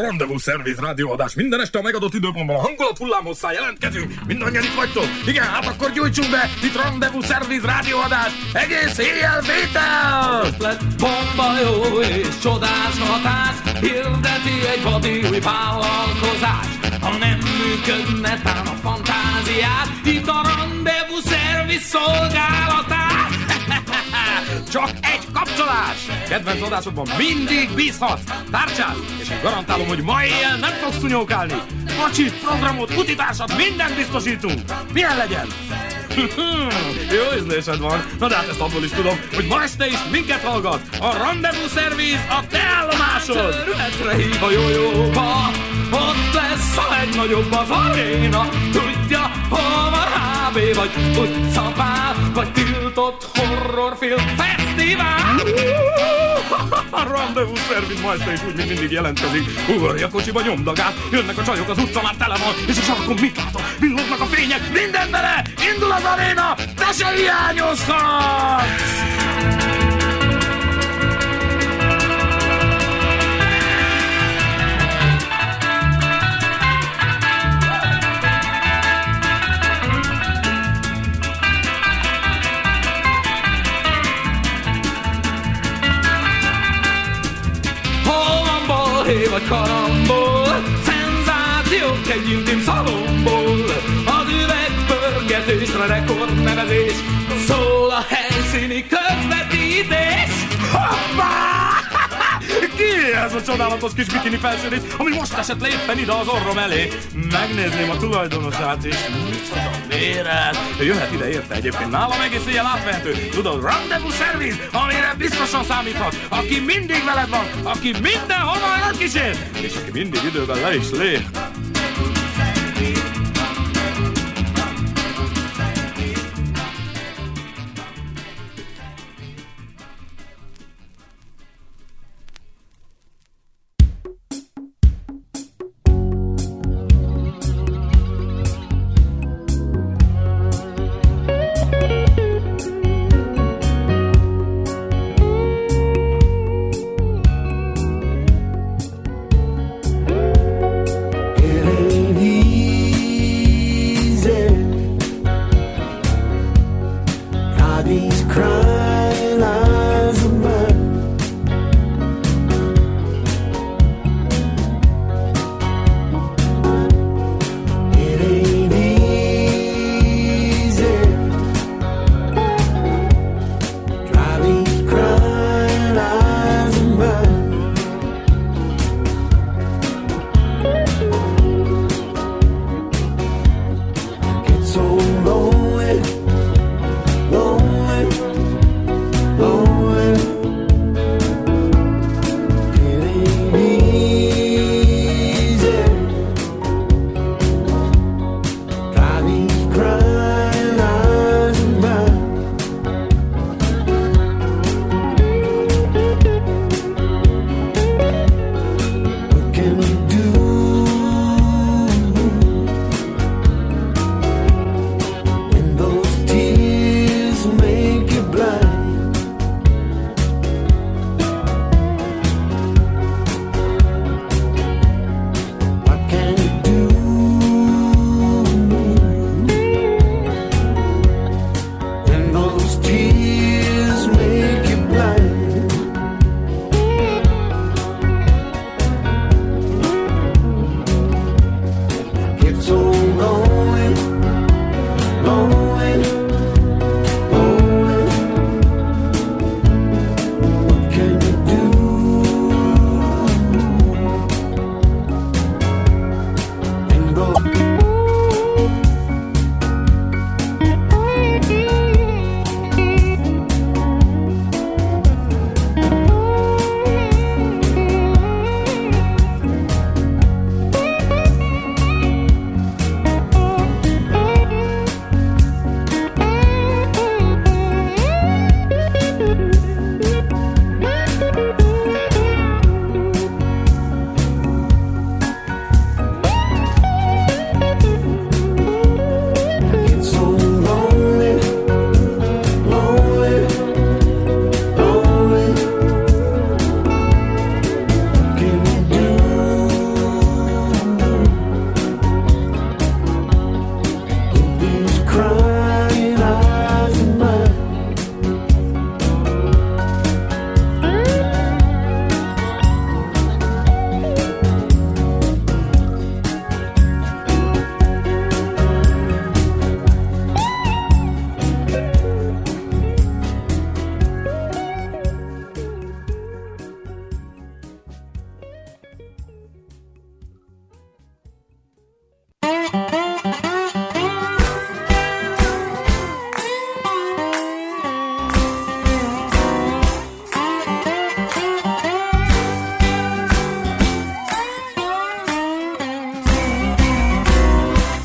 Rendezvous Service rádióadás. Minden este a megadott időpontban a hangulat hullámhosszán jelentkezünk. Mindannyian itt vagytok. Igen, hát akkor gyújtsunk be. Itt Rendezvous Service rádióadás. Egész éjjel vétel! Most lett bomba jó és csodás hatás. Hirdeti egy vadi új vállalkozás. Ha nem működne tán a fantáziát, itt a Rendezvous Service szolgálatát. Csak egy kapcsolás! Kedvenc adásodban mindig bízhatsz! Tárcsát! És én garantálom, hogy ma éjjel nem fogsz tunyókálni! Kocsit, programot, utitársat, mindent biztosítunk! Milyen legyen? Jó ízlésed van! Na de hát ezt abból is tudom, hogy ma este is minket hallgat! A Rendezvous Service a te állomásod! Területre hív a jójóba, ott lesz a legnagyobb az aréna. Tudja, hol van HB, vagy utcapál, vagy tiltott horrorfilm fesztivál. A Rendezvous Service ma este is úgy, mint mindig jelentkezik. Ugorj a kocsiba, nyomd a gázt, jönnek a csajok, az utca már tele van, és a sarkon mit látok? Villognak a fények, minden bele! Indul az aréna, te se hiányozhatsz! Vagy karambol, szenzációk egy intim szalomból. Az üvegpörgetésre rekordnevezés, szól a helyszíni közvetítés. Hoppá! Ki ez a csodálatos kis bikini felsőrész, ami most esett le éppen ide az orrom elé? Megnézném a tulajdonosát is. Micsoda véred! Jöhet ide érte egyébként, nálam egész éjjel átvehető. Tudod, Rendezvous Service, amire biztosan számíthat. Aki mindig veled van, aki mindenhova elkísér, és aki mindig időben le is lép.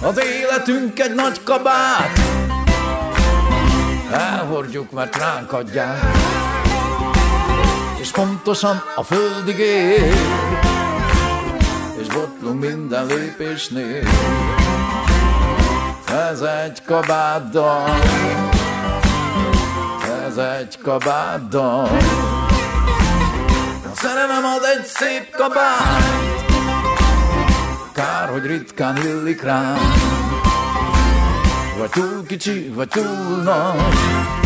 Az életünk egy nagy kabát, elhordjuk, mert ránk adják, és pontosan a földig ér, és botlunk minden lépésnél. Ez egy kabátdal, ez egy kabátdal. A szerelem az egy szép kabát, kár, hogy ritkán illik rám. Vagy túl kicsi, vagy túl nagy,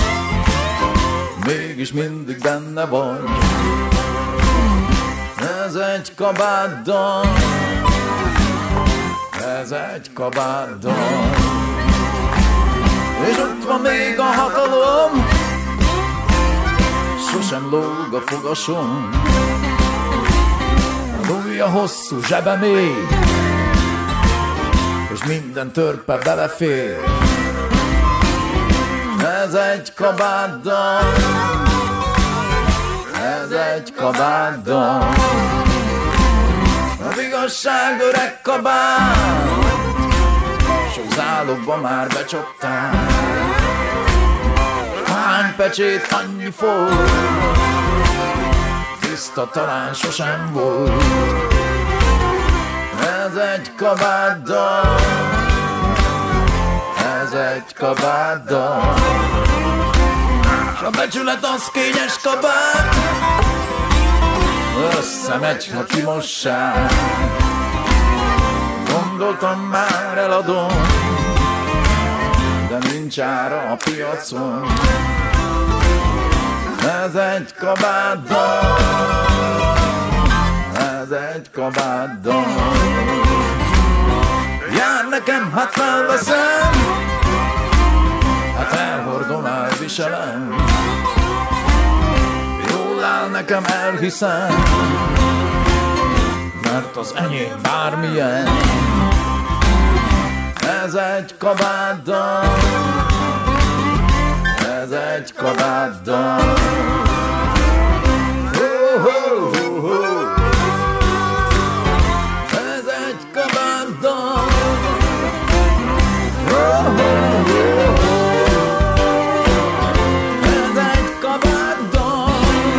mégis mindig benne vagy. Ez egy kabátdal, ez egy kabátdal. És ott van még a hatalom, sosem lóg a fogasom. Az ujja hosszú, zsebe mély, és minden törpe belefér. Ez egy kabátdal, ez egy kabátdal. Az igazság öreg kabát, sok zálogba már becsaptál. Hány pecsét, annyi folt, tiszta talán sosem volt. Ez egy kabátdal, ez egy kabátdal. S a becsület az kényes kabát, összemegy, ha kimossák. Gondoltam már eladom, de nincs ára a piacon. Ez egy kabátdal, ez egy kabátdal. Jár nekem, hát felveszem, hát elhordom, elviselem. Jól áll nekem, elhiszem, mert az enyém bármilyen. Ez egy kabátdal, ez egy kabátdal. Ez egy kabátdal. Ez egy kabátdal.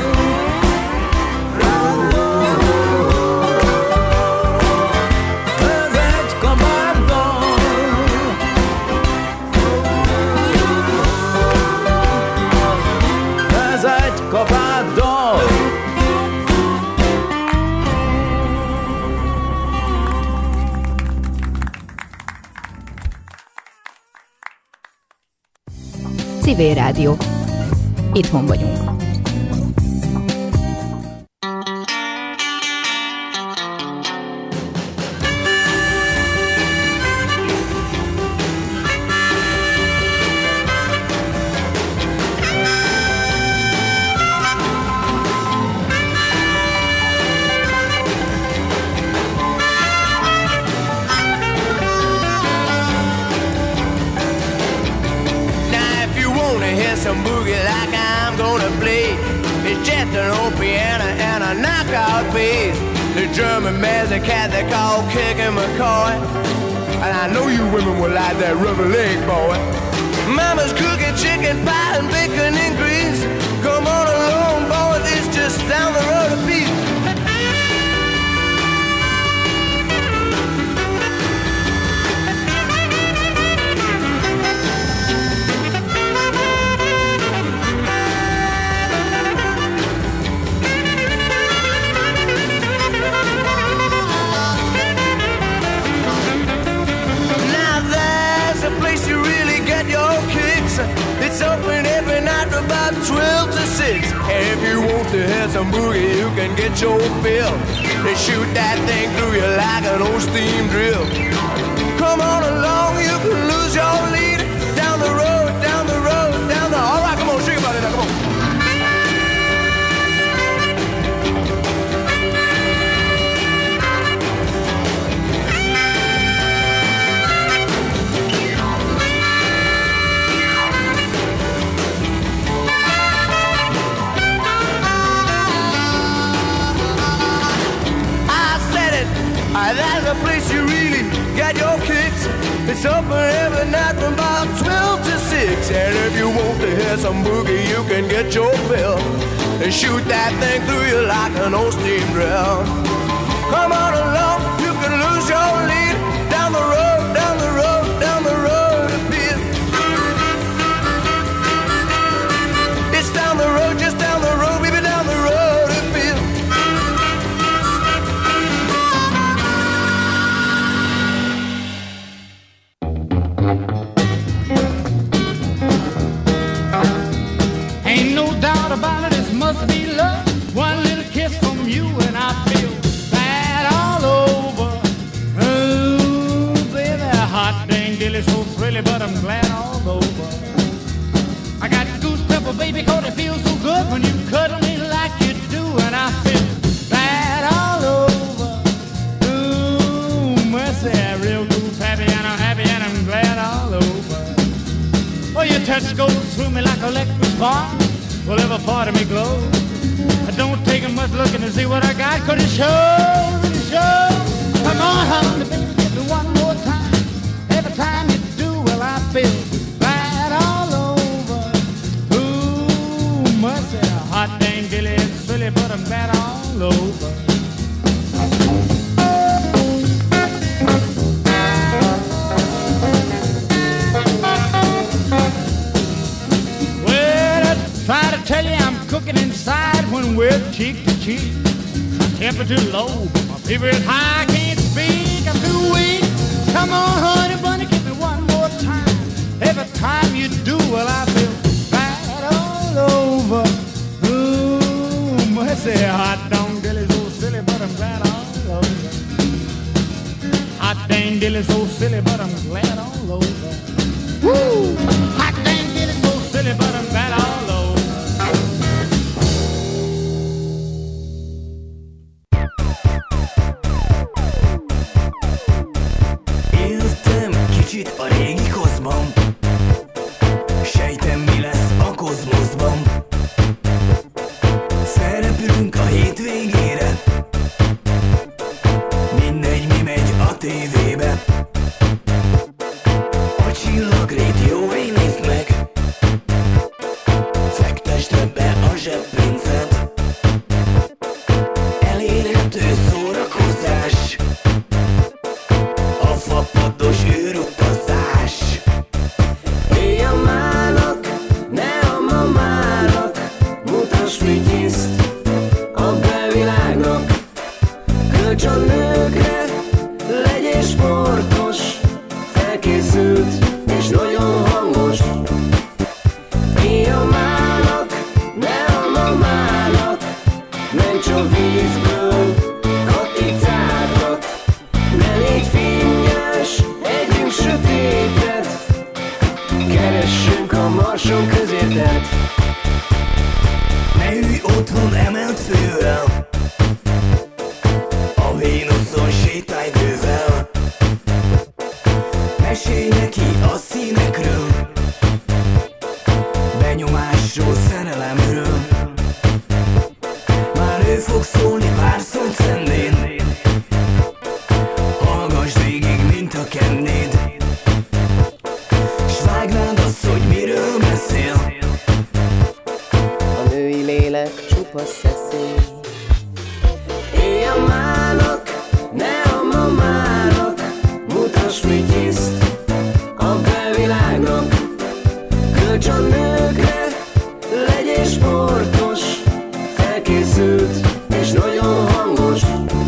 Ez egy kabátdal. Ez egy kabátdal. Civil Rádió. Itthon vagyunk. Some boogie like I'm gonna play. It's just an old piano and a knockout bass. The German magic cat they call Kicking McCoy. And I know you women will like that rubber leg boy. Mama's cooking chicken pie and bacon and greens. Come on along, boy, it's just down the road a piece. It's open every night from about 12 to 6. And if you want to hear some boogie, you can get your fill. They shoot that thing through you like an old steam drill. Come on along, you can lose your lead. Down the road, down the road, down the... All right, come on, shake about it now, come on. That's the place you really get your kicks. It's open every night from about 12 to 6. And if you want to hear some boogie, you can get your fill and shoot that thing through you like an old steam drill. Come on along, you can lose your lead down the road, down the road, down the road a bit. It's down the road, just down the road, baby, down the road a bit. Ain't no doubt about it, this must be love. One little kiss from you and I feel bad all over. Ooh, baby, hot dang dilly, so thrilly, but I'm glad all over. I got goose pepper, baby, 'cause it feels so good when you cuddle me like you do, and I feel bad all over. Ooh, mercy, real goose happy, and I'm happy, and I'm glad all over. Oh, your touch goes through me like electric spark. Well, every part of me glows. I don't take much looking to see what I got, 'cause it shows, it shows. Come on, honey, baby, give me one more time. Every time you do, well, I feel bad all over. Ooh, mercy, hot dang dilly, it's silly, but I'm bad all over. Try to tell you I'm cooking inside when we're cheek to cheek. My temperature low, but my fever is high. I can't speak, I'm too weak. Come on, honey bunny, give me one more time. Every time you do, well, I feel bad all over. Ooh, mercy, hot dang dilly, so silly, but I'm glad all over. Hot dang dilly, so silly, but I'm glad all over. Woo! Hot dang dilly, so silly, but I'm glad all over. Kicsit a régi kozmom, sejtem mi lesz a kozmoszban. Felrepülünk a hétvégére, mindegy mi megy a tévébe. A csillagrét jó nézd meg, fektesd be a zseppénzed. Elérhető szórakozás, a fapados űrutazás. Éjjel-mának, ne a mamának, mutasd, mit hiszt a belvilágnak. Kölcs a nőkre, legyél sportos, felkészült és nagyon hangos. Éjjel-mának, ne a mamának, ments a vízből, katicákat. Ne légy finnyes, együnk sötétet, keressünk a marson közértet. Ne ülj otthon emelt fővel, a Vénuszon sétálj bővel. Mesélj neki a színekről, benyomásról, szerelemről. Már ő fog szólni pár szót szendén, hallgass végig, mint a kennéd. S vágd rád azt, hogy miről beszél. A női lélek csupa szeszély. Éjjel-mának, ne a mamának, mutasd, mit hiszt a belvilágnak. Kölcs a nőkre, legyél sportos, felkészült és nagyon hangos.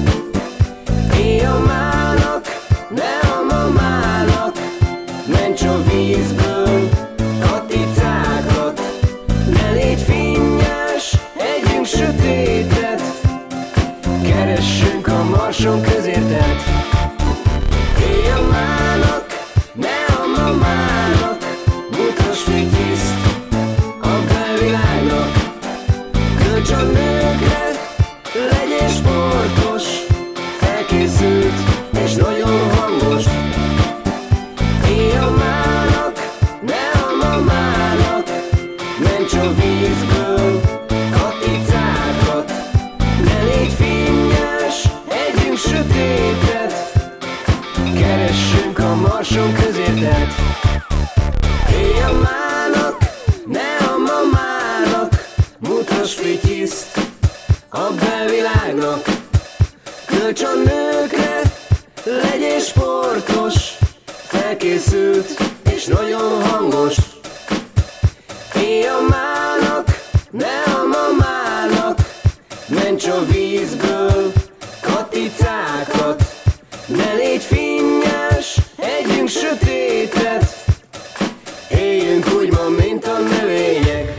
Éjjel-mának, ne a mamának, ments a vízből, katicákat. Ne légy finnyes, együnk sötétet, keressünk a marson közértet. Éjjel-mának, ne a mamának, mutasd, mit hiszt a belvilágnak. Kölcs a nőkre, legyél sportos, felkészült és nagyon hangos. Éjjel-mának, ne a mamának, ments a vízből, katicákat. Ne légy finnyes, együnk sötétet, keressünk a marson közé. sötétet. Éjjel mának, ne a mamának, mutass fityiszt a belvilágnak. Kölcs a nőkre, legyél sportos, felkészült és nagyon hangos. Éjjel mának, ne a mamának, ments a vízből katicákat. Ne légy finnyás, együnk sötétet, éljünk úgy ma, mint a növények.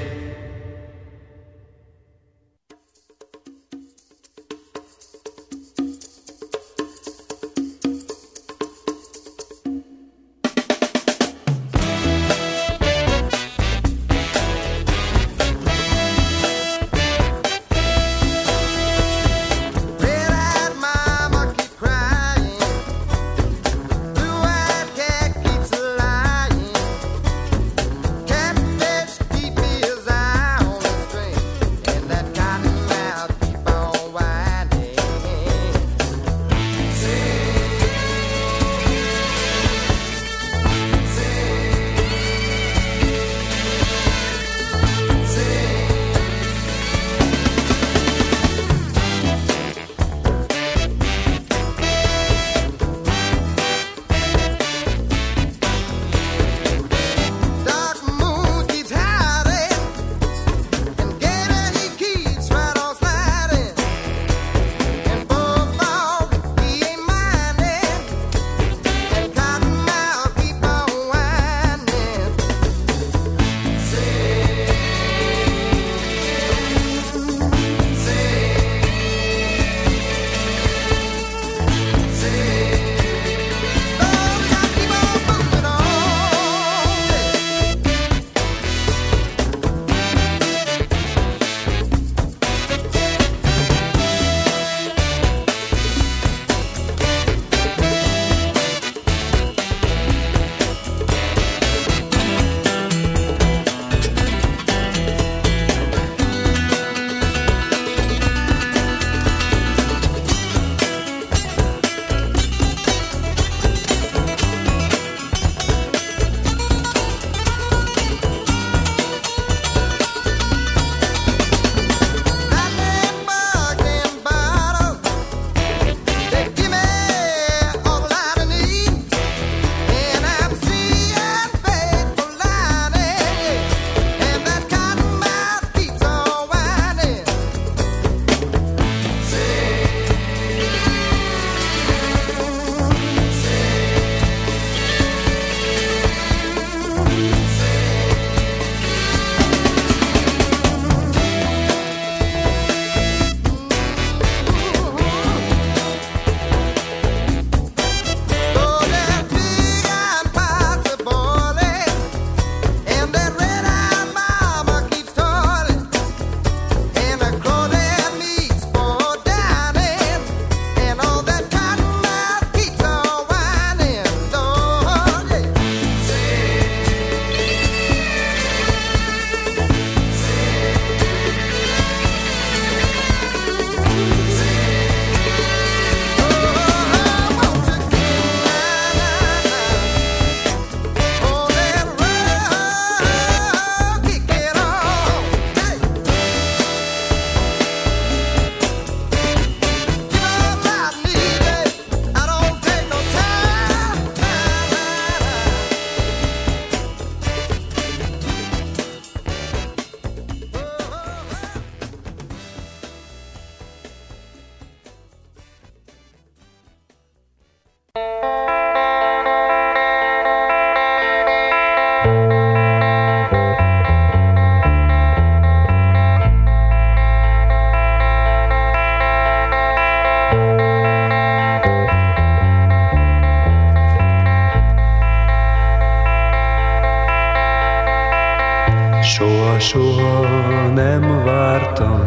Soha nem vártam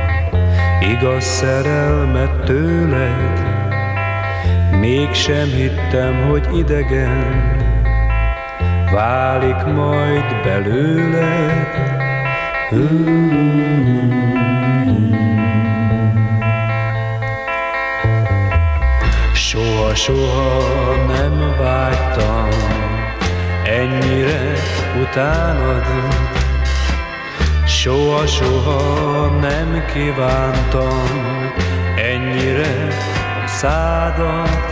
igaz szerelmet tőled, mégsem hittem, hogy idegen válik majd belőled. Soha nem vágytam utánad. Soha nem kívántam ennyire a szádat.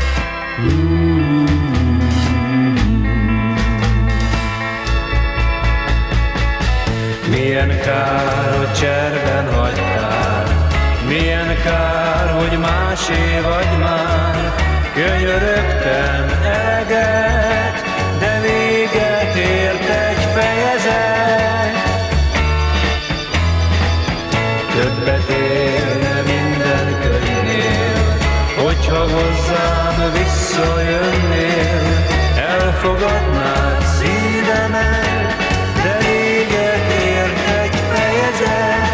Milyen kár, hogy cserben hagytál, milyen kár, hogy másé vagy már. Könyörögtem eleget, de véget ért egy fejezet. Többet érne minden könyvnél, hogyha hozzám visszajönnél. Elfogadnád szívemet, de véget ért egy fejezet.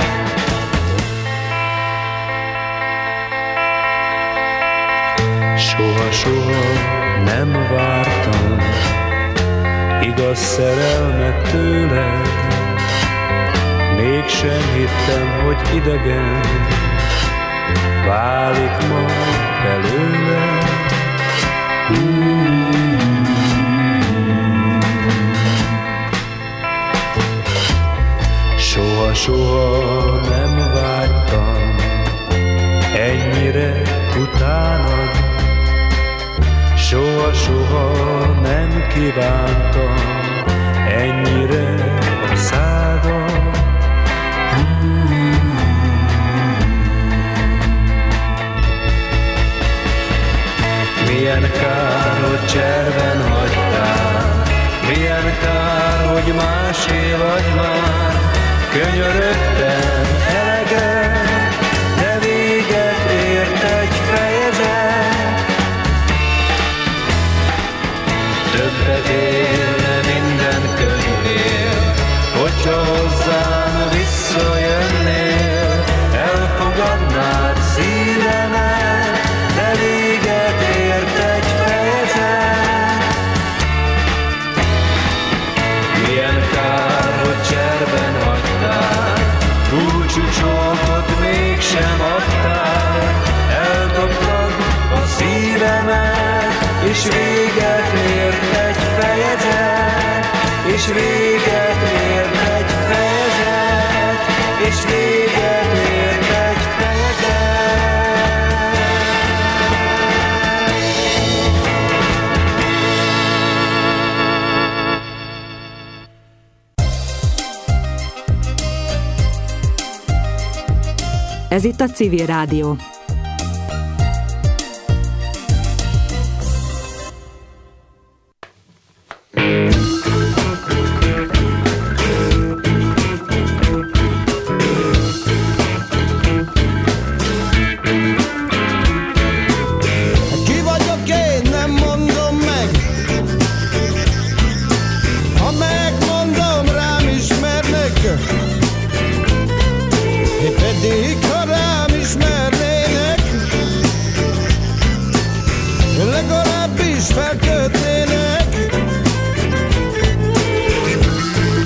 Soha nem vártam igaz szerelmet tőled, mégsem hittem, hogy idegen válik majd belőle. Soha nem vágytam ennyire utánad. Soha nem kívántam ennyire a szádat. Milyen kár, hogy cserben hagytál, milyen kár, hogy másé vagy már. Könyörögtem eleget, de véget ért egy fejezet. Többet érne minden könyvnél, hogyha hozzám visszajönnél. Elfogadnád szívemet, de véget ért egy fejezet. Milyen kár, hogy cserben hagytál, búcsú csókot mégsem adtál. Eldobtad a szívemet, és véget ért egy fejezet. És véget ért egy fejezet. És véget ért egy fejezet. Ez itt a Civil Rádió.